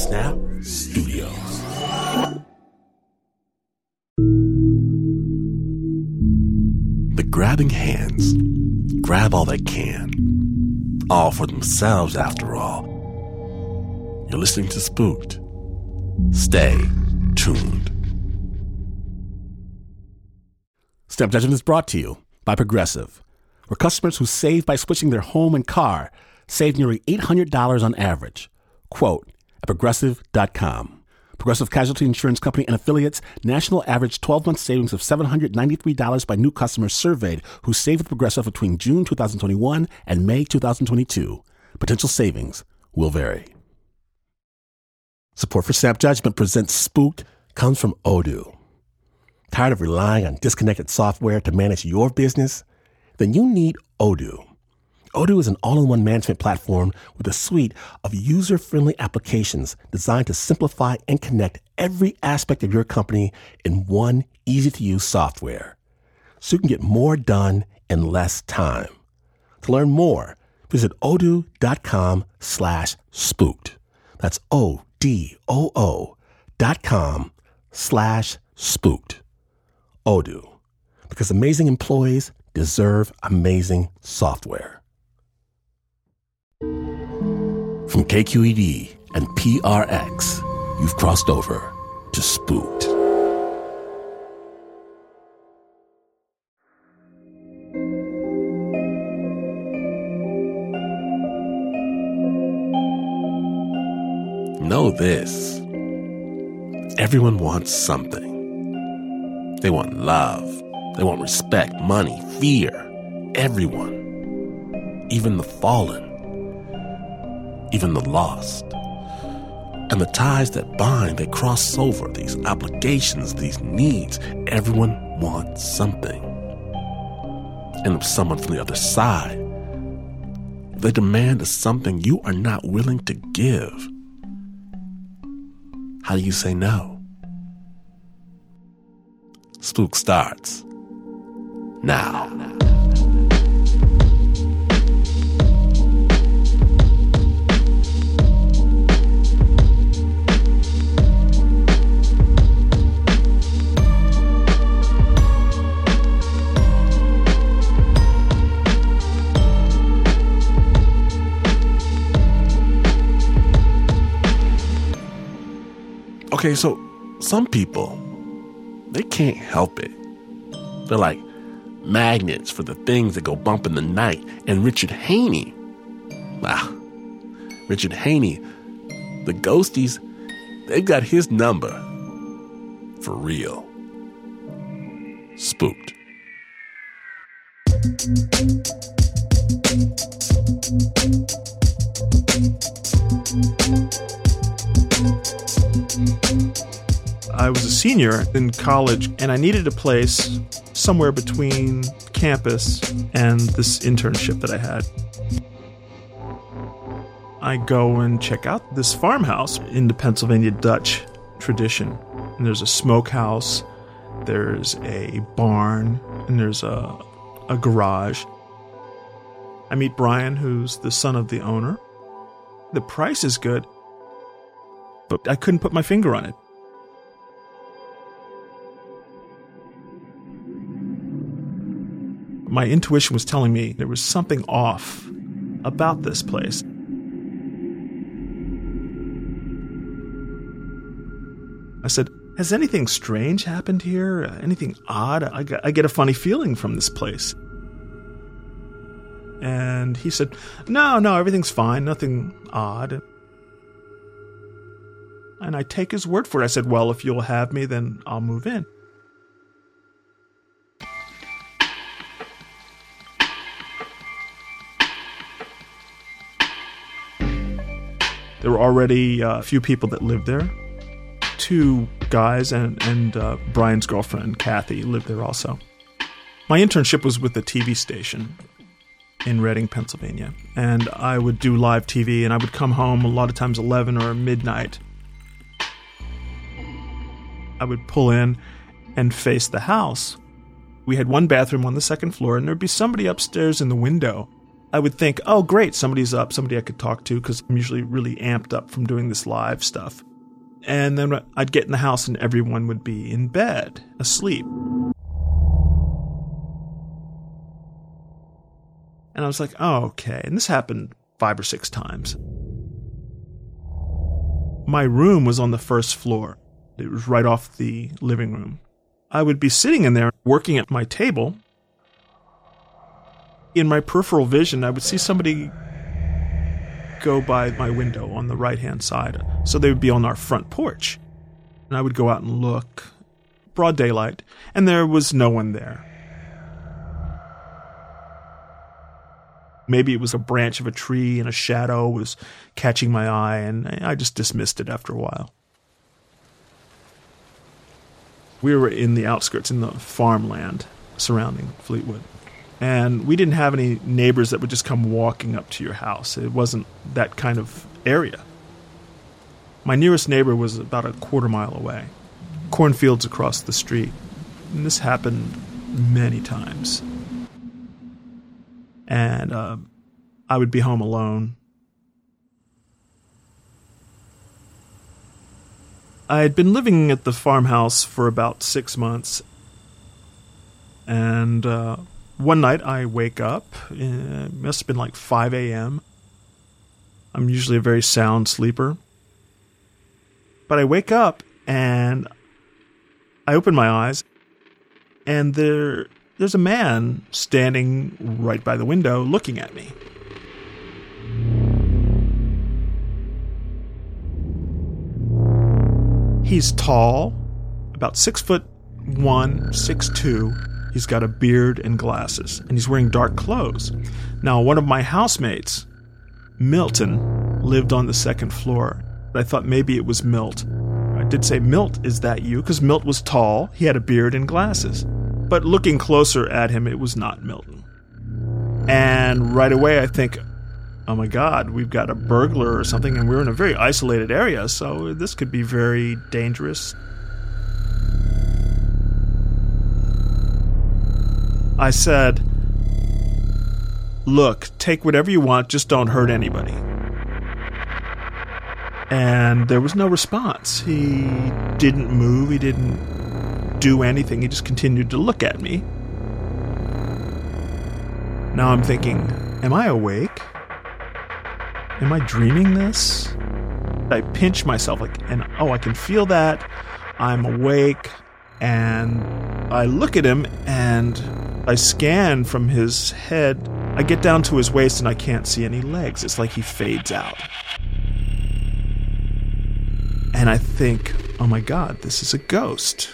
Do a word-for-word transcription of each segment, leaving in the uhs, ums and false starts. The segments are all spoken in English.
Snap Studios. The grabbing hands grab all they can. All for themselves, after all. You're listening to Spooked. Stay tuned. Snap Judgment is brought to you by Progressive, where customers who save by switching their home and car save nearly eight hundred dollars on average. Quote at progressive dot com. Progressive Casualty Insurance Company and affiliates, national average twelve-month savings of seven hundred ninety-three dollars by new customers surveyed who saved with Progressive between June twenty twenty-one and May twenty twenty-two. Potential savings will vary. Support for Snap Judgment presents Spooked comes from Odoo. Tired of relying on disconnected software to manage your business? Then you need Odoo. Odoo is an all-in-one management platform with a suite of user-friendly applications designed to simplify and connect every aspect of your company in one easy-to-use software, so you can get more done in less time. To learn more, visit odoo.com slash spooked. That's O-D-O-O dot com slash spooked. Odoo, because amazing employees deserve amazing software. From K Q E D and P R X, you've crossed over to Spooked. Know this. Everyone wants something. They want love. They want respect, money, fear. Everyone. Even the fallen. Even the lost. And the ties that bind, they cross over, these obligations, these needs. Everyone wants something. And if someone from the other side, if they demand something you are not willing to give, how do you say no? Spook starts now. Okay, so some people, they can't help it. They're like magnets for the things that go bump in the night. And Richard Haney, wow, Richard Haney, the ghosties, they've got his number for real. Spooked. I was a senior in college, and I needed a place somewhere between campus and this internship that I had. I go and check out this farmhouse in the Pennsylvania Dutch tradition. And there's a smokehouse, there's a barn, and there's a, a garage. I meet Brian, who's the son of the owner. The price is good, but I couldn't put my finger on it. My intuition was telling me there was something off about this place. I said, has anything strange happened here? Anything odd? I get, I get a funny feeling from this place. And he said, no, no, everything's fine. Nothing odd. And I take his word for it. I said, well, if you'll have me, then I'll move in. There were already uh, a few people that lived there. Two guys and, and uh, Brian's girlfriend, Kathy, lived there also. My internship was with the T V station in Reading, Pennsylvania. And I would do live T V, and I would come home a lot of times eleven or midnight. I would pull in and face the house. We had one bathroom on the second floor, and there'd be somebody upstairs in the window I would think, oh, great, somebody's up, somebody I could talk to, because I'm usually really amped up from doing this live stuff. And then I'd get in the house and everyone would be in bed, asleep. And I was like, oh, okay. And this happened five or six times. My room was on the first floor. It was right off the living room. I would be sitting in there working at my table. In my peripheral vision, I would see somebody go by my window on the right-hand side. So they would be on our front porch. And I would go out and look, broad daylight, and there was no one there. Maybe it was a branch of a tree and a shadow was catching my eye, and I just dismissed it after a while. We were in the outskirts, in the farmland surrounding Fleetwood. And we didn't have any neighbors that would just come walking up to your house. It wasn't that kind of area. My nearest neighbor was about a quarter mile away. Cornfields across the street. And this happened many times. And uh, I would be home alone. I had been living at the farmhouse for about six months. And uh, one night I wake up. It must have been like five a.m. I'm usually a very sound sleeper. But I wake up and I open my eyes. And there... There's a man standing right by the window looking at me. He's tall, about six foot one, six two. He's got a beard and glasses, and he's wearing dark clothes. Now, one of my housemates, Milton, lived on the second floor. I thought maybe it was Milt. I did say, Milt, is that you? Because Milt was tall, he had a beard and glasses. But looking closer at him, it was not Milton. And right away I think, oh my God, we've got a burglar or something, and we're in a very isolated area, so this could be very dangerous. I said, look, take whatever you want, just don't hurt anybody. And there was no response. He didn't move, he didn't do anything. He just continued to look at me. Now I'm thinking, am I awake? Am I dreaming this? I pinch myself like, and oh, I can feel that. I'm awake, and I look at him, and I scan from his head. I get down to his waist, and I can't see any legs. It's like he fades out. And I think, oh my God, this is a ghost.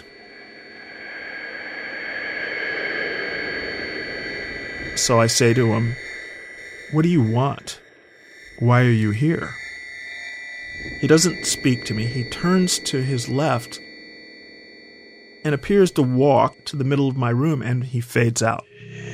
So I say to him, what do you want? Why are you here? He doesn't speak to me. He turns to his left and appears to walk to the middle of my room, and he fades out.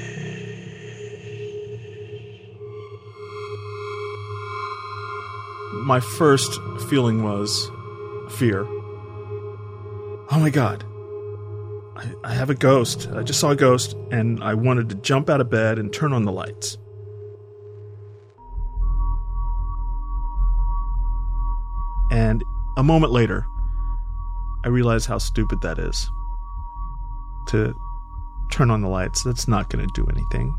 My first feeling was fear. Oh my God. I, I have a ghost. I just saw a ghost, and I wanted to jump out of bed and turn on the lights. And a moment later, I realized how stupid that is. To turn on the lights, that's not going to do anything.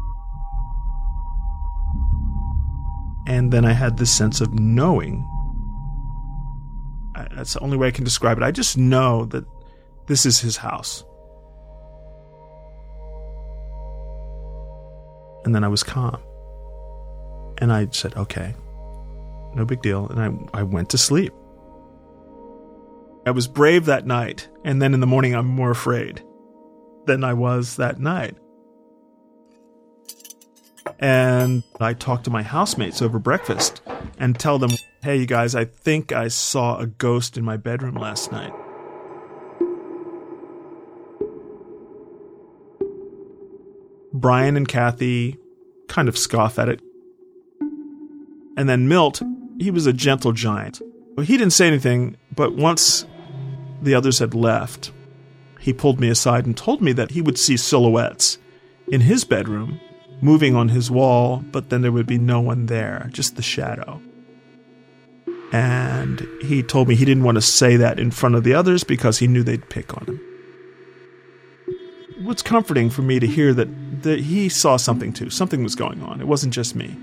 And then I had this sense of knowing. I, that's the only way I can describe it. I just know that this is his house. And then I was calm. And I said, okay, no big deal. And I, I went to sleep. I was brave that night. And then in the morning, I'm more afraid than I was that night. And I talked to my housemates over breakfast and tell them, hey, you guys, I think I saw a ghost in my bedroom last night. Brian and Kathy kind of scoff at it. And then Milt, he was a gentle giant. He didn't say anything, but once the others had left, he pulled me aside and told me that he would see silhouettes in his bedroom moving on his wall, but then there would be no one there, just the shadow. And he told me he didn't want to say that in front of the others because he knew they'd pick on him. It was comforting for me to hear that, that he saw something too. Something was going on. It wasn't just me.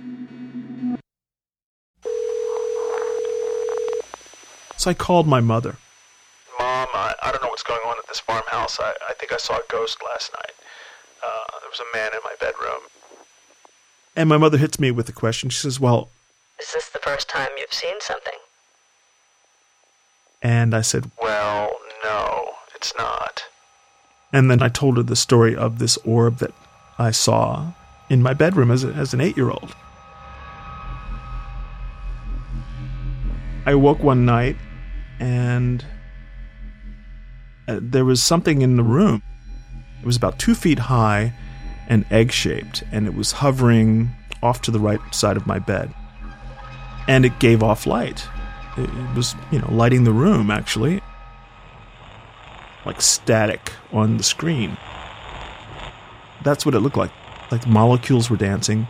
So I called my mother. Mom, I, I don't know what's going on at this farmhouse. I, I think I saw a ghost last night. Uh, there was a man in my bedroom. And my mother hits me with a question. She says, well... Is this the first time you've seen something? And I said, well, no, it's not. And then I told her the story of this orb that I saw in my bedroom as, a, as an eight-year-old. I awoke one night and uh, there was something in the room. It was about two feet high and egg-shaped, and it was hovering off to the right side of my bed. And it gave off light. It, it was, you know, lighting the room, actually. Like static on the screen. That's what it looked like. Like molecules were dancing.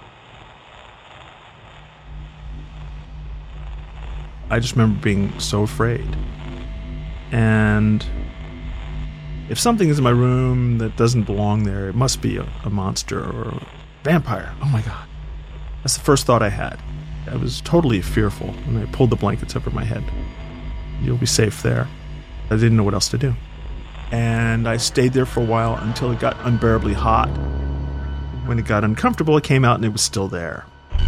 I just remember being so afraid. And if something is in my room that doesn't belong there, it must be a, a monster or a vampire. Oh my God. That's the first thought I had. I was totally fearful when I pulled the blankets over my head. You'll be safe there. I didn't know what else to do. And I stayed there for a while until it got unbearably hot. When it got uncomfortable, I came out and it was still there.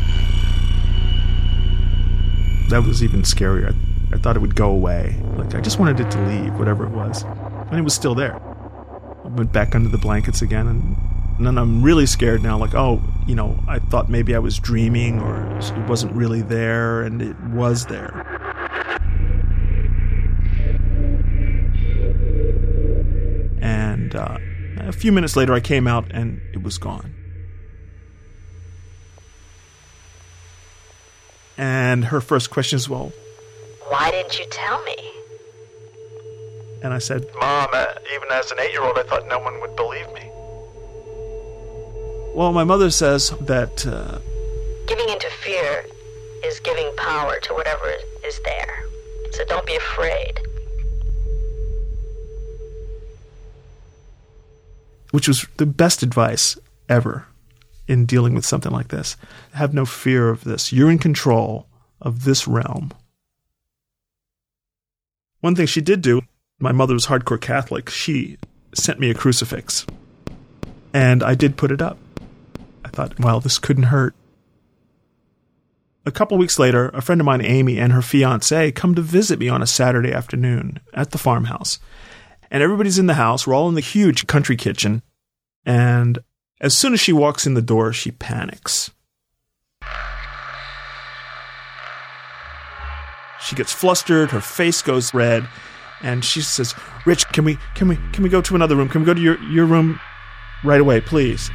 That was even scarier. I, I thought it would go away. Like, I just wanted it to leave, whatever it was. And it was still there. I went back under the blankets again, and, and then I'm really scared now. Like, oh, you know, I thought maybe I was dreaming or it wasn't really there, and it was there. And uh, a few minutes later, I came out, and it was gone. And her first question is, well, why didn't you tell me? And I said, Mom, uh, even as an eight-year-old, I thought no one would believe me. Well, my mother says that... Uh, Giving into fear is giving power to whatever is there. So don't be afraid. Which was the best advice ever in dealing with something like this. Have no fear of this. You're in control of this realm. One thing she did do, my mother was hardcore Catholic, she sent me a crucifix. And I did put it up. I thought, well, this couldn't hurt. A couple weeks later, a friend of mine, Amy, and her fiancé come to visit me on a Saturday afternoon at the farmhouse. And everybody's in the house. We're all in the huge country kitchen. And as soon as she walks in the door, she panics. She gets flustered, her face goes red, and she says, Rich, can we can we can we go to another room? Can we go to your, your room right away, please?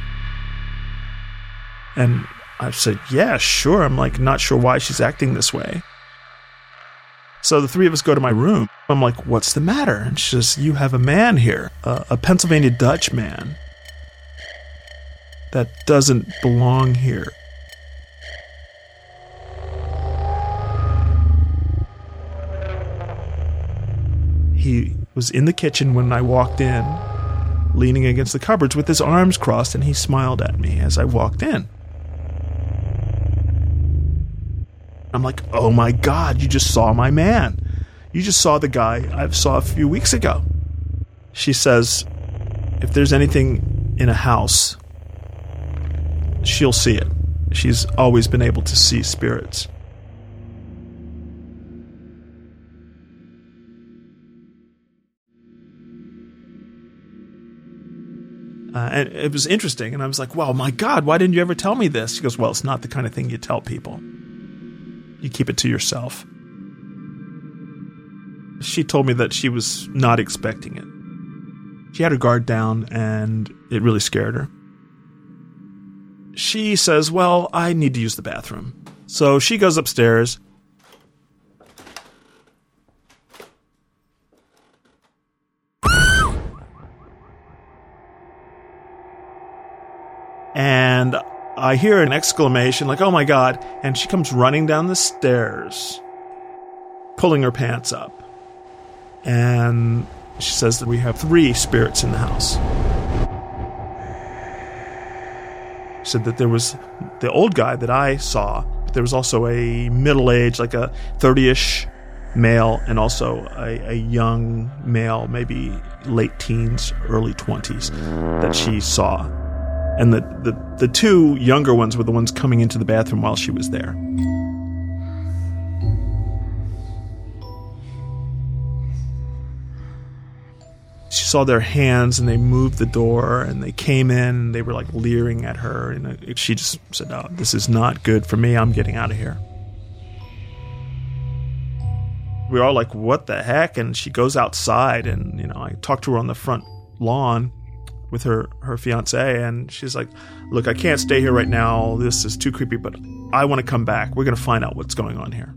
And I said, yeah, sure. I'm like not sure why she's acting this way. So the three of us go to my room. I'm like, what's the matter? And she says, you have a man here, a, a Pennsylvania Dutch man that doesn't belong here. He was in the kitchen when I walked in, leaning against the cupboards with his arms crossed, and he smiled at me as I walked in. I'm like, oh my God, you just saw my man. You just saw the guy I saw a few weeks ago. She says, if there's anything in a house, she'll see it. She's always been able to see spirits. Uh, and it was interesting, and I was like, wow, my God, why didn't you ever tell me this? She goes, well, it's not the kind of thing you tell people. You keep it to yourself. She told me that she was not expecting it. She had her guard down, and it really scared her. She says, well, I need to use the bathroom. So she goes upstairs. And I hear an exclamation like, oh my God, and she comes running down the stairs, pulling her pants up. And she says that we have three spirits in the house. She said that there was the old guy that I saw, but there was also a middle-aged, like a thirty-ish male, and also a, a young male, maybe late teens, early twenties, that she saw. And the, the, the two younger ones were the ones coming into the bathroom while she was there. She saw their hands, and they moved the door, and they came in, and they were like leering at her, and she just said, oh, this is not good for me, I'm getting out of here. We were all like, what the heck? And she goes outside, and, you know, I talked to her on the front lawn with her, her fiancé, and she's like, look, I can't stay here right now, this is too creepy, but I want to come back, we're going to find out what's going on here.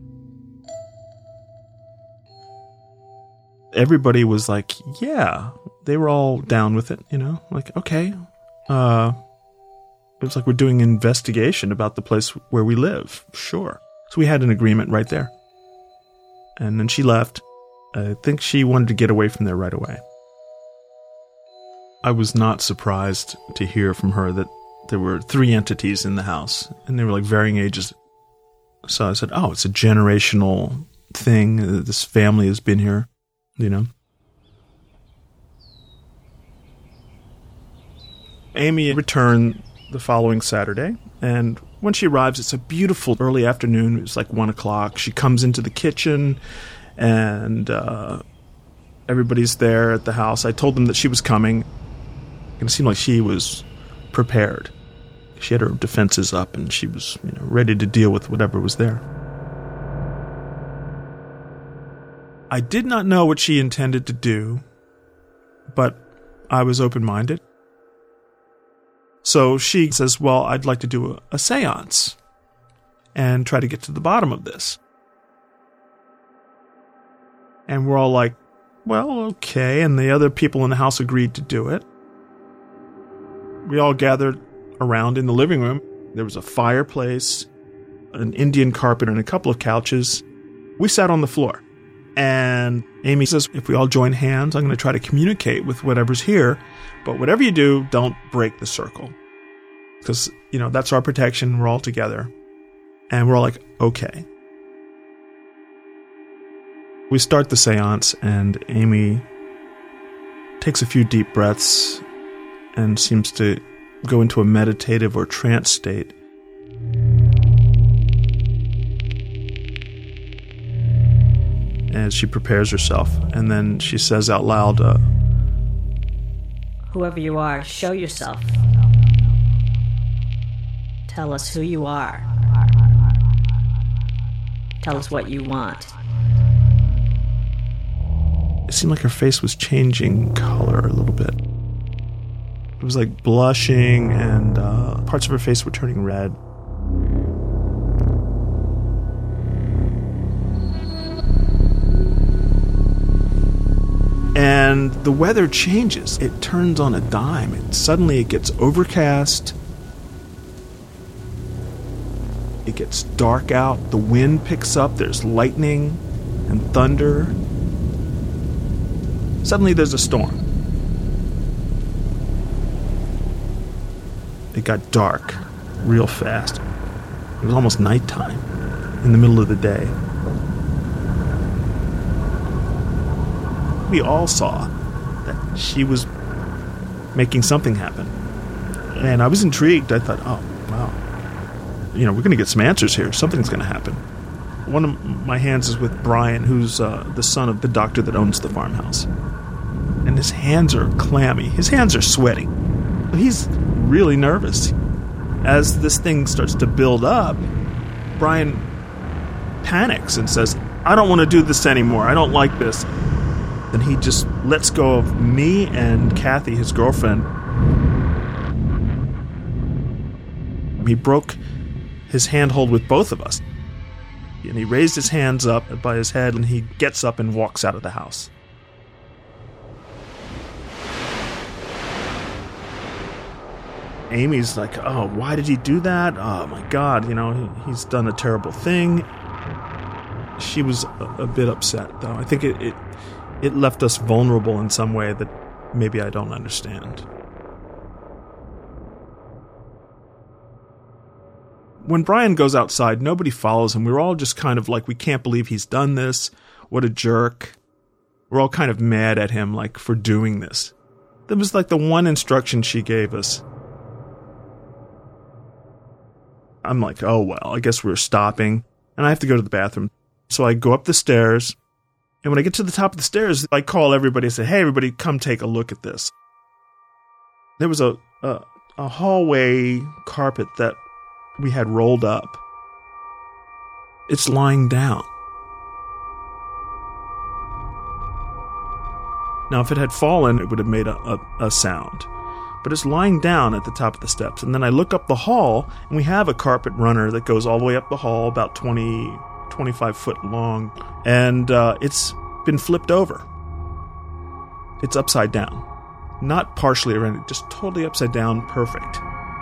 Everybody was like, yeah, they were all down with it, you know, like, okay. Uh, it was like we're doing an investigation about the place where we live. Sure. So we had an agreement right there. And then she left. I think she wanted to get away from there right away. I was not surprised to hear from her that there were three entities in the house, and they were like varying ages. So I said, oh, it's a generational thing. This family has been here. You know, Amy returned the following Saturday, and when she arrives, it's a beautiful early afternoon. It's like one o'clock. She comes into the kitchen, and uh, everybody's there at the house. I told them that she was coming, and it seemed like she was prepared. She had her defenses up, and she was, you know, ready to deal with whatever was there. I did not know what she intended to do, but I was open-minded. So she says, well, I'd like to do a, a seance and try to get to the bottom of this. And we're all like, well, okay. And the other people in the house agreed to do it. We all gathered around in the living room. There was a fireplace, an Indian carpet, and a couple of couches. We sat on the floor. And Amy says, if we all join hands, I'm going to try to communicate with whatever's here. But whatever you do, don't break the circle. Because, you know, that's our protection. We're all together. And we're all like, okay. We start the seance, and Amy takes a few deep breaths and seems to go into a meditative or trance state. As she prepares herself, and then she says out loud, uh, whoever you are, show yourself. Tell us who you are. Tell us what you want. It seemed like her face was changing color a little bit. It was like blushing, and uh, parts of her face were turning red. And the weather changes. It turns on a dime. It, suddenly it gets overcast. It gets dark out. The wind picks up. There's lightning and thunder. Suddenly there's a storm. It got dark real fast. It was almost nighttime in the middle of the day. We all saw that she was making something happen. And I was intrigued. I thought, oh, wow. You know, we're going to get some answers here. Something's going to happen. One of my hands is with Brian, who's uh, the son of the doctor that owns the farmhouse. And his hands are clammy. His hands are sweaty. He's really nervous. As this thing starts to build up, Brian panics and says, I don't want to do this anymore. I don't like this. Then he just lets go of me and Kathy, his girlfriend. He broke his handhold with both of us. And he raised his hands up by his head, and he gets up and walks out of the house. Amy's like, oh, why did he do that? Oh, my God, you know, he, he's done a terrible thing. She was a, a bit upset, though. I think it, it it left us vulnerable in some way that maybe I don't understand. When Brian goes outside, nobody follows him. We're all just kind of like, we can't believe he's done this. What a jerk. We're all kind of mad at him, like, for doing this. That was like the one instruction she gave us. I'm like, oh, well, I guess we're stopping. And I have to go to the bathroom. So I go up the stairs. And when I get to the top of the stairs, I call everybody and say, hey, everybody, come take a look at this. There was a, a, a hallway carpet that we had rolled up. It's lying down. Now, if it had fallen, it would have made a, a, a sound. But it's lying down at the top of the steps. And then I look up the hall, and we have a carpet runner that goes all the way up the hall, about twenty, twenty-five foot long. And uh, it's been flipped over. It's upside down. Not partially around, just totally upside down, perfect.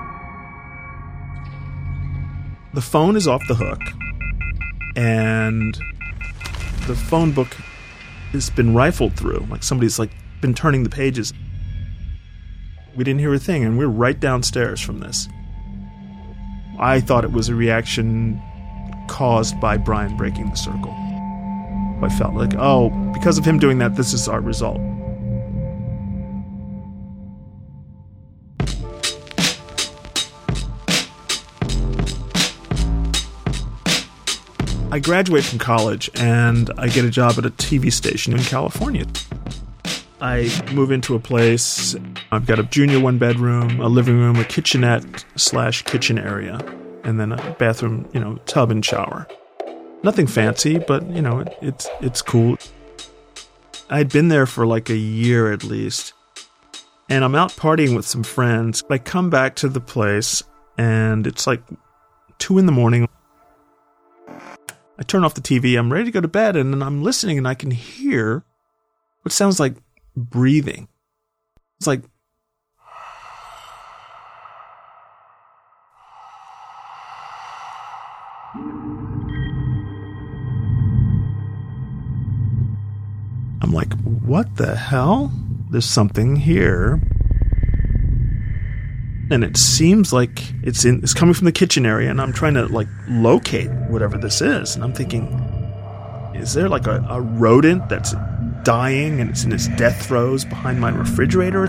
The phone is off the hook, and the phone book has been rifled through. Like somebody's like been turning the pages. We didn't hear a thing, and we're right downstairs from this. I thought it was a reaction caused by Brian breaking the circle. I felt like, oh, because of him doing that, this is our result. I graduate from college, and I get a job at a T V station in California. I move into a place. I've got a junior one-bedroom, a living room, a kitchenette slash kitchen area, and then a bathroom, you know, tub and shower. Nothing fancy, but, you know, it, it's it's cool. I'd been there for like a year at least, and I'm out partying with some friends. I come back to the place, and it's like two in the morning. I turn off the T V, I'm ready to go to bed, and then I'm listening, and I can hear what sounds like breathing. It's like, I'm like, what the hell? There's something here. And it seems like it's in it's coming from the kitchen area, and I'm trying to like locate whatever this is. And I'm thinking, is there like a, a rodent that's dying and it's in its death throes behind my refrigerator?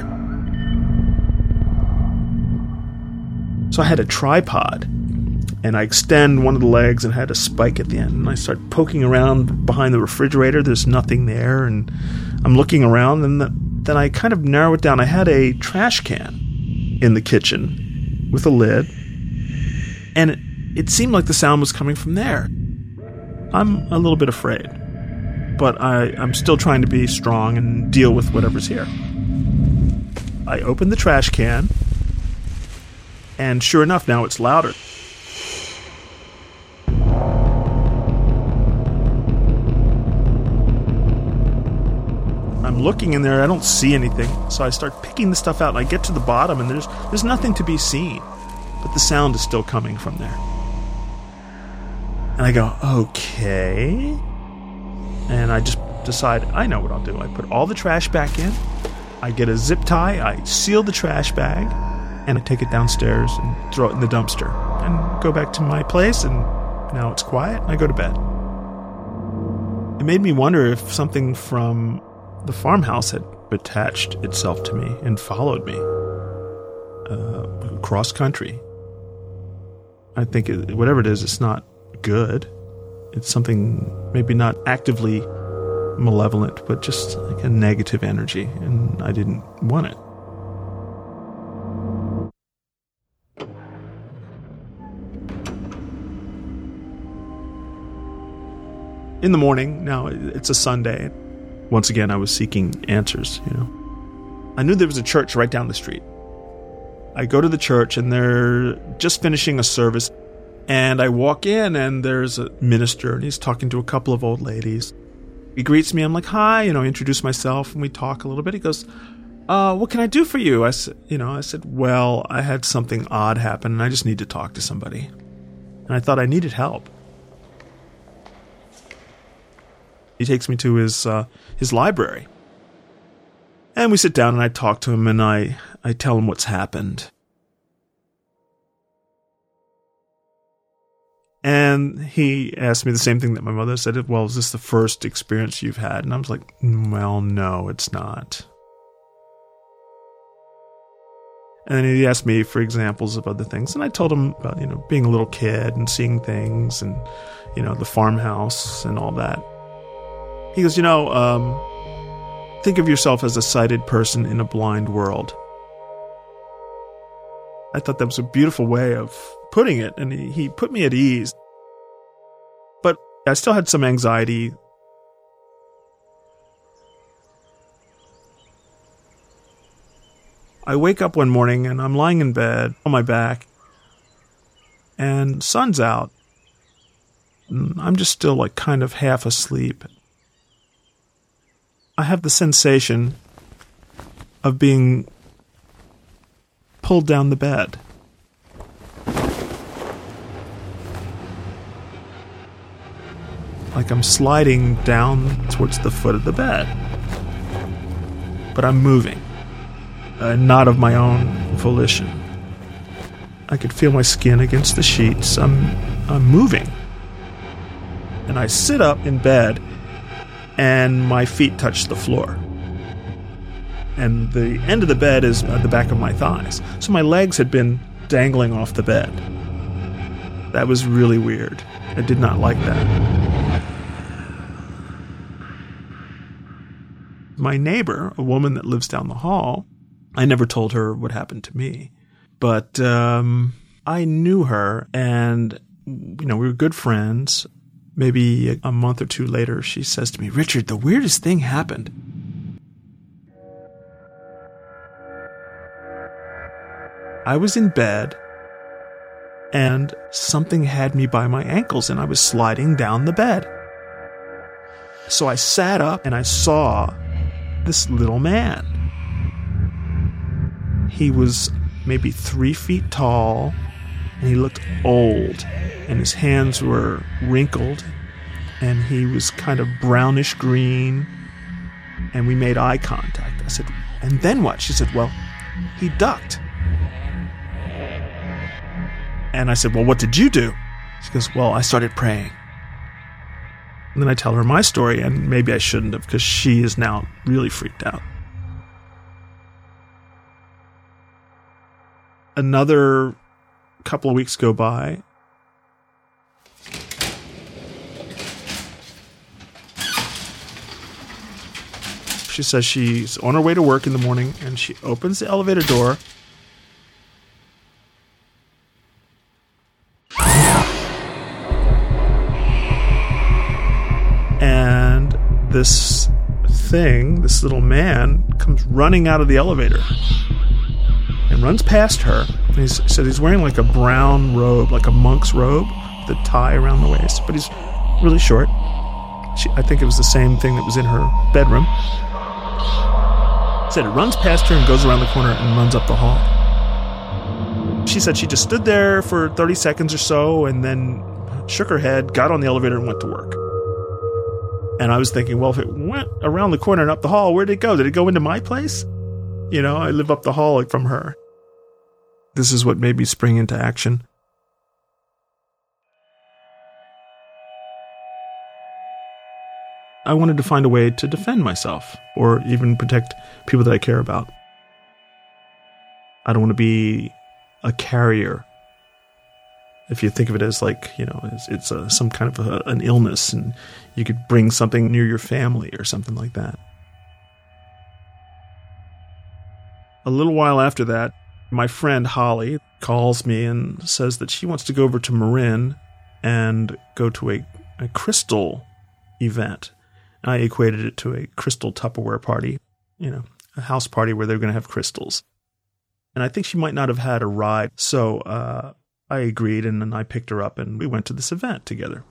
So I had a tripod, and I extend one of the legs and had a spike at the end. And I start poking around behind the refrigerator. There's nothing there, and I'm looking around, and the, then I kind of narrow it down. I had a trash can in the kitchen with a lid, and it, it seemed like the sound was coming from there. I'm a little bit afraid, but I, I'm still trying to be strong and deal with whatever's here. I open the trash can, and sure enough, now it's louder. I'm looking in there, I don't see anything, so I start picking the stuff out, and I get to the bottom, and there's there's nothing to be seen, but the sound is still coming from there. And I go, okay. And I just decide, I know what I'll do. I put all the trash back in, I get a zip tie, I seal the trash bag, and I take it downstairs and throw it in the dumpster, and go back to my place, and now it's quiet, and I go to bed. It made me wonder if something from the farmhouse had attached itself to me and followed me uh, across country. I think it, whatever it is, it's not good. It's something maybe not actively malevolent, but just like a negative energy, and I didn't want it. In the morning, now it's a Sunday. Once again, I was seeking answers, you know. I knew there was a church right down the street. I go to the church, and they're just finishing a service. And I walk in, and there's a minister, and he's talking to a couple of old ladies. He greets me. I'm like, hi, you know, I introduce myself, and we talk a little bit. He goes, uh, what can I do for you? I said, you know, I said, well, I had something odd happen and I just need to talk to somebody. And I thought I needed help. He takes me to his uh, his library. And we sit down and I talk to him and I, I tell him what's happened. And he asked me the same thing that my mother said. Well, is this the first experience you've had? And I was like, well, no, it's not. And then he asked me for examples of other things. And I told him about, you know, being a little kid and seeing things and, you know, the farmhouse and all that. He goes, you know, um, think of yourself as a sighted person in a blind world. I thought that was a beautiful way of putting it, and he, he put me at ease. But I still had some anxiety. I wake up one morning, and I'm lying in bed on my back, and sun's out. And I'm just still like kind of half asleep. I have the sensation of being pulled down the bed. Like I'm sliding down towards the foot of the bed. But I'm moving. Uh, not of my own volition. I could feel my skin against the sheets. I'm, I'm moving. And I sit up in bed, and my feet touch the floor. And the end of the bed is at the back of my thighs. So my legs had been dangling off the bed. That was really weird. I did not like that. My neighbor, a woman that lives down the hall, I never told her what happened to me. But um, I knew her, and you know, we were good friends. Maybe a month or two later, she says to me, Richard, the weirdest thing happened. I was in bed, and something had me by my ankles, and I was sliding down the bed. So I sat up, and I saw this little man. He was maybe three feet tall, and he looked old, and his hands were wrinkled, and he was kind of brownish green, and we made eye contact. I said, and then what? She said, well, he ducked. And I said, well, what did you do? She goes, well, I started praying. And then I tell her my story, and maybe I shouldn't have, because she is now really freaked out. Another couple of weeks go by. She says she's on her way to work in the morning, and she opens the elevator door. And this thing, this little man, comes running out of the elevator and runs past her. And he said he's wearing like a brown robe, like a monk's robe, with a tie around the waist, but he's really short. She, I think it was the same thing that was in her bedroom. Said it runs past her and goes around the corner and runs up the hall. She said she just stood there for thirty seconds or so and then shook her head, got on the elevator, and went to work. And I was thinking, well, if it went around the corner and up the hall, where did it go? Did it go into my place? You know, I live up the hall from her. This is what made me spring into action. I wanted to find a way to defend myself, or even protect people that I care about. I don't want to be a carrier. If you think of it as like, you know, it's, it's a, some kind of a, an illness, and you could bring something near your family or something like that. A little while after that, my friend Holly calls me and says that she wants to go over to Marin and go to a, a crystal event. I equated it to a crystal Tupperware party, you know, a house party where they're going to have crystals. And I think she might not have had a ride, so uh, I agreed, and then I picked her up, and we went to this event together.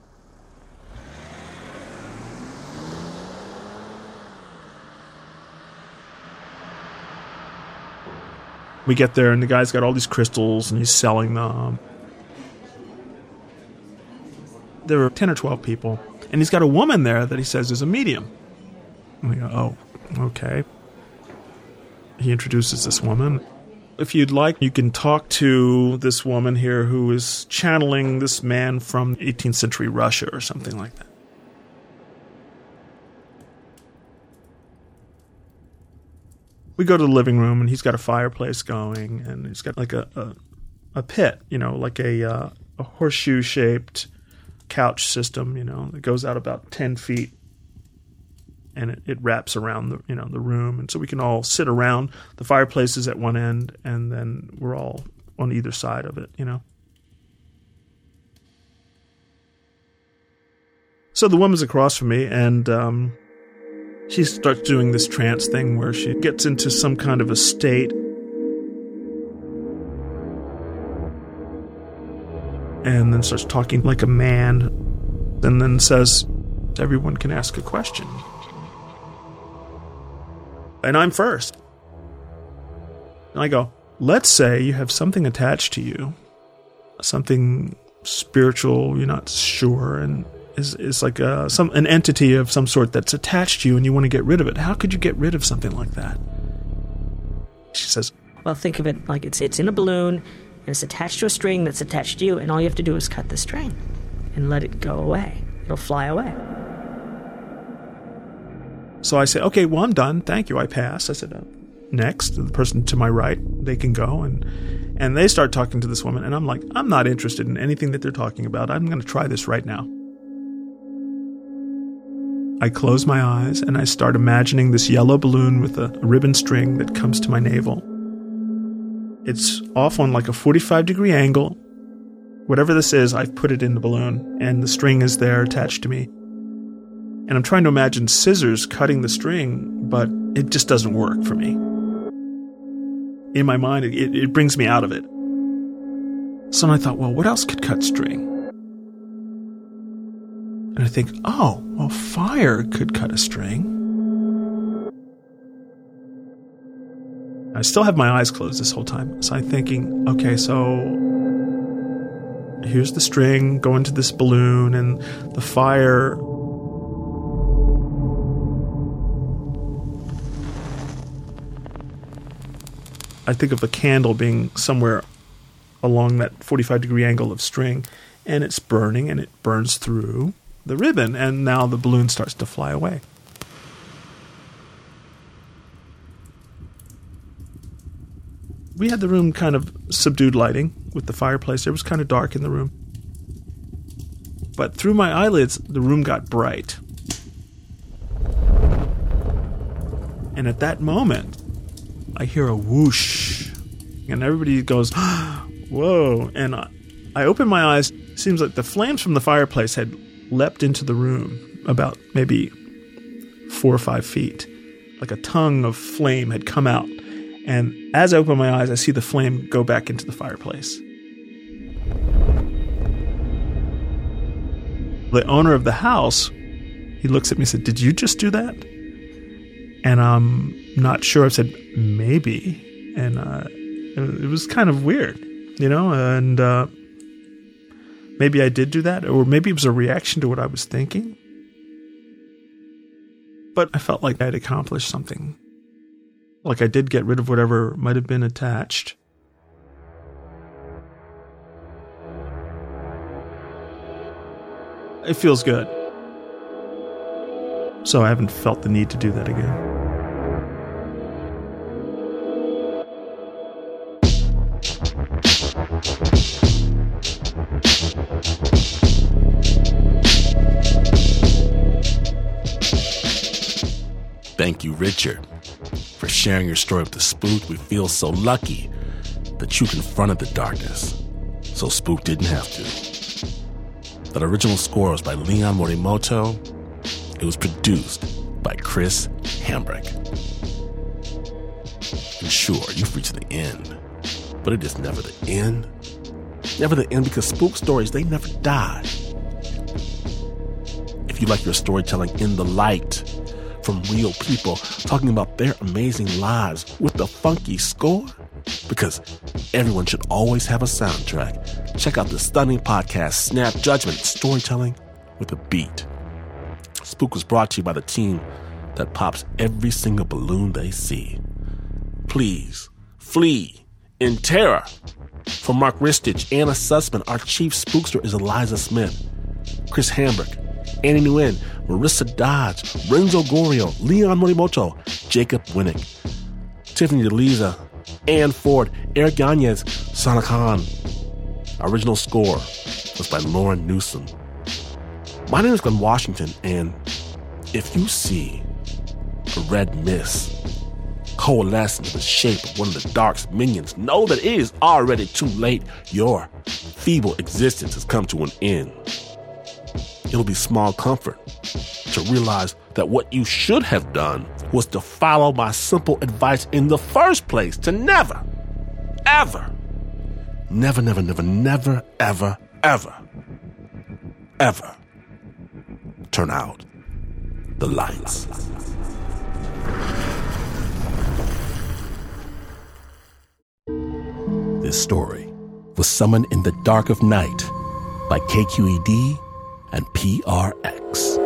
We get there, and the guy's got all these crystals, and he's selling them. There were ten or twelve people, and he's got a woman there that he says is a medium. And we go, oh, okay. He introduces this woman. If you'd like, you can talk to this woman here who is channeling this man from eighteenth century Russia or something like that. We go to the living room, and he's got a fireplace going, and he's got like a a, a pit, you know, like a uh, a horseshoe-shaped couch system, you know, that goes out about ten feet, and it, it wraps around the you know the room, and so we can all sit around. The fireplace is at one end, and then we're all on either side of it, you know. So the woman's across from me, and um, she starts doing this trance thing where she gets into some kind of a state. And then starts talking like a man. And then says, everyone can ask a question. And I'm first. And I go, let's say you have something attached to you. Something spiritual, you're not sure, and is is like a, some an entity of some sort that's attached to you and you want to get rid of it. How could you get rid of something like that? She says, well, think of it like it's it's in a balloon, and it's attached to a string that's attached to you, and all you have to do is cut the string and let it go away. It'll fly away. So I say, okay, well, I'm done. Thank you. I pass. I said, uh, next, the person to my right, they can go. And and they start talking to this woman, and I'm like, I'm not interested in anything that they're talking about. I'm going to try this right now. I close my eyes, and I start imagining this yellow balloon with a ribbon string that comes to my navel. It's off on like a forty-five degree angle. Whatever this is, I've put it in the balloon, and the string is there attached to me. And I'm trying to imagine scissors cutting the string, but it just doesn't work for me. In my mind, it, it brings me out of it. So I thought, well, what else could cut string? And I think, oh, well, fire could cut a string. I still have my eyes closed this whole time. So I'm thinking, okay, so here's the string going to this balloon, and the fire. I think of a candle being somewhere along that forty-five degree angle of string, and it's burning, and it burns through the ribbon, and now the balloon starts to fly away. We had the room kind of subdued lighting with the fireplace. It was kind of dark in the room. But through my eyelids, the room got bright. And at that moment, I hear a whoosh. And everybody goes, whoa. And I, I open my eyes. It seems like the flames from the fireplace had leapt into the room about maybe four or five feet. Like a tongue of flame had come out. And as I open my eyes, I see the flame go back into the fireplace. The owner of the house, he looks at me and said, "Did you just do that?" And I'm not sure. I said, maybe. And uh, it was kind of weird, you know, and uh, maybe I did do that, or maybe it was a reaction to what I was thinking. But I felt like I had accomplished something. Like I did get rid of whatever might have been attached. It feels good. So I haven't felt the need to do that again. Thank you, Richard, for sharing your story with the Spook. We feel so lucky that you confronted the darkness, so Spook didn't have to. That original score was by Leon Morimoto. It was produced by Chris Hambrick. And sure, you've reached the end, but it is never the end. Never the end, because Spook stories, they never die. If you like your storytelling in the light, from real people talking about their amazing lives with the funky score, Because everyone should always have a soundtrack. Check out the stunning podcast, Snap Judgment, Storytelling with a Beat. Spook was brought to you by the team that pops every single balloon they see. Please, flee in terror. From Mark Ristich, Anna Sussman, our chief spookster is Eliza Smith. Chris Hambrick, Annie Nguyen, Marissa Dodge, Renzo Gorio, Leon Morimoto, Jacob Winnick, Tiffany DeLiza, Ann Ford, Eric Yanez, Sana Khan. Our original score was by Lauren Newsom. My name is Glenn Washington, and if you see a red mist coalescing in the shape of one of the Dark's minions, know that it is already too late. Your feeble existence has come to an end. It'll be small comfort to realize that what you should have done was to follow my simple advice in the first place, to never, ever, never, never, never, never, ever, ever, ever turn out the lights. This story was Summoned in the Dark of Night by K Q E D and P R X.